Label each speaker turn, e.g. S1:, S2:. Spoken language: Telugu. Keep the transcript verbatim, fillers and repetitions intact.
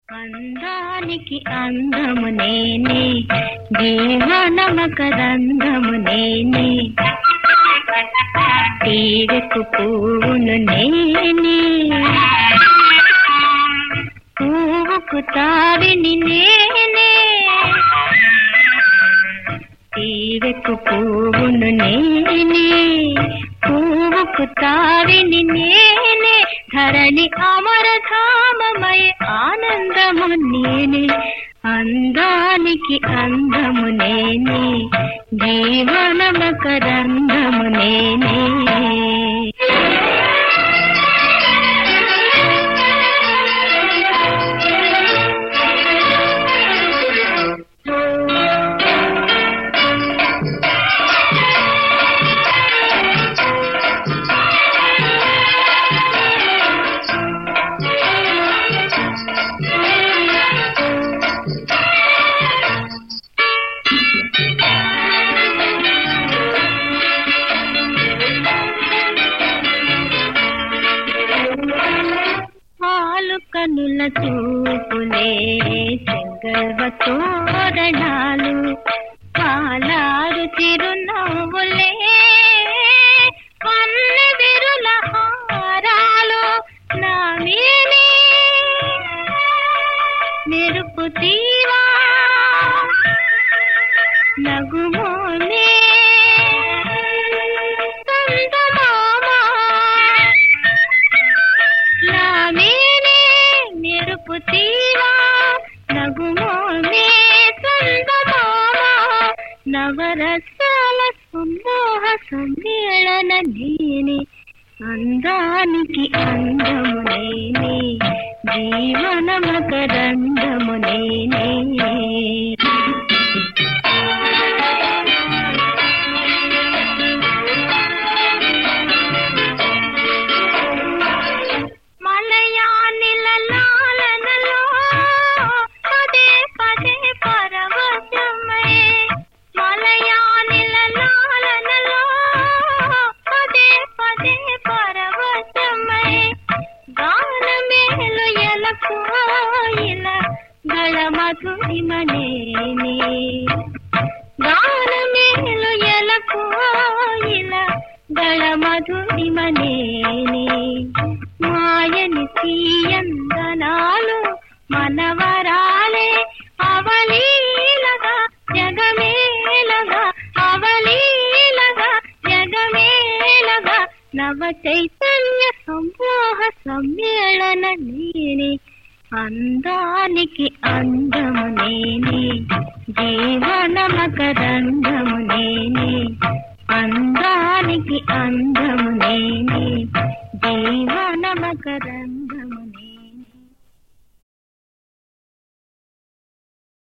S1: అందానికి అందము నేనే, జీవనమకరందము నేనే, తీగకు పువ్వును నేనే, పువ్వుకు తావిని నేనే, తీగకు పువ్వును నేనే, పువ్వుకు తావిని నేనే, ధరణి అమరధామమయ ఆనందము నేనే, అందానికి అందము నేనే, జీవనమకరందము నేనే. కనుల చూపులే చెంగల్వ తోరణాలు, పాలారు చిరునవ్వులే పన్నె విరుల హారాలు, నా మీనే మెరుపు తీవా నగుమోనే నవరసాల సంమోహ సమ్మేళన నేనే, అందానికి అందము నేనే, జీవనమకరందము నేనే. మధురిమనేనే గానమేలు ఎలకోయిల దళ మధురిమనేనే, మాయని తీయందనాలు మనవరాలే అవలీలగా జగమేలగా, అవలీలగా జగమేలగా, నవ చైతన్య సంమోహ సమ్మేళన నేనే, అందానికి అందము నేనే, జీవనమకరందము నేనే, అందానికి అందము నేనే, జీవనమకరందము.